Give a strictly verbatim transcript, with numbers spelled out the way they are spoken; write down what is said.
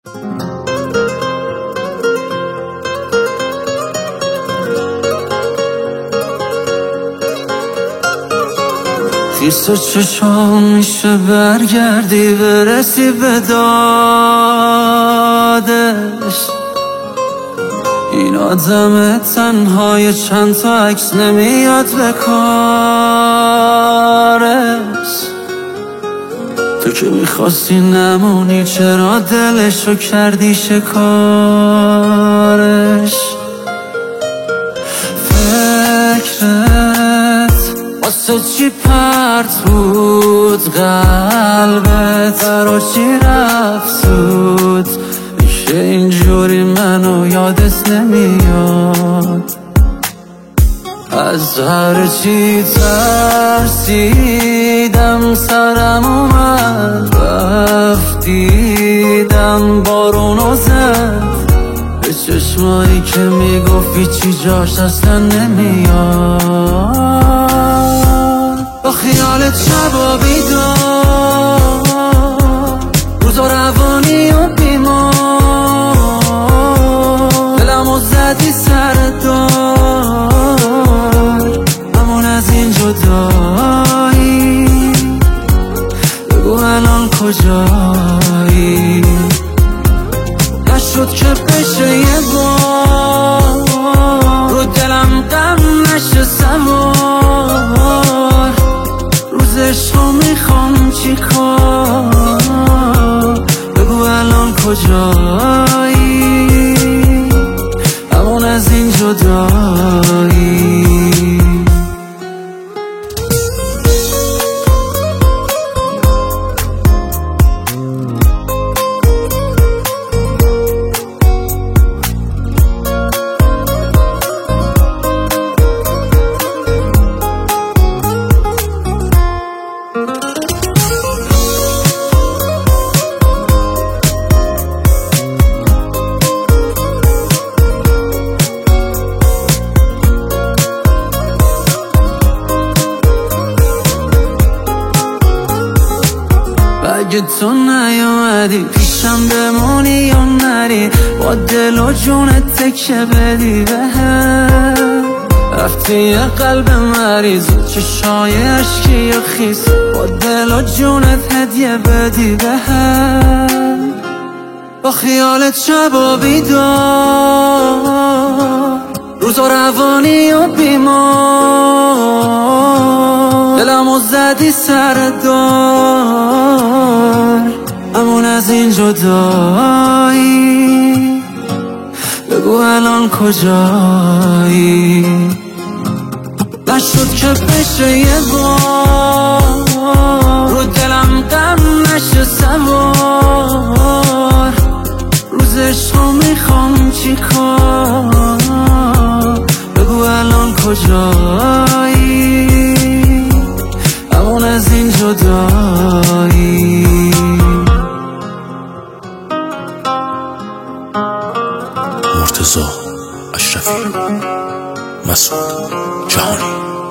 خیس چشام میشه برگردی برسی به دادش. این آدم تنهای چند تا عکس نمیاد به کارش. تو که میخواستی نمونی چرا دلشو کردی شکارش. فکرت واسه چی پرت بود قلبت، برا چی رفت سود میشه اینجوری منو یادت نمیاد. از هر چی ترسیدم سرم اومد رفتیدم بارونو زد به چشمایی که میگفتی چی جاش اصلا نمیاد. با خیالت شبا بیدار روزا روانی و بیمار دلمو زدی سر دار همون از این جدایی. بگو الان کجایی نشد که بشه یه بار رو دلم غم نشه سوار. روزشو میخوام چی کار بگو الان کجایی همون از این جدایی. اگه تو نیومدی پیشم بمونی یا نری با دل و جونت تکه بدی به هم. رفتی یه قلب مریض چشای عشقی و خیس با دل و جونت هدیه بدی به هم. با خیالت شبا بیدار روزا روانی و بیمار دلمو زدی سر دار همون از این جدایی. بگو الان کجایی نشد که بشه یه بار رو دلم غم نشه سوار. روزشو میخوام چی کار بگو الان کجایی همون از این جدایی. مرتضی اشرفی، مسعود جهانی.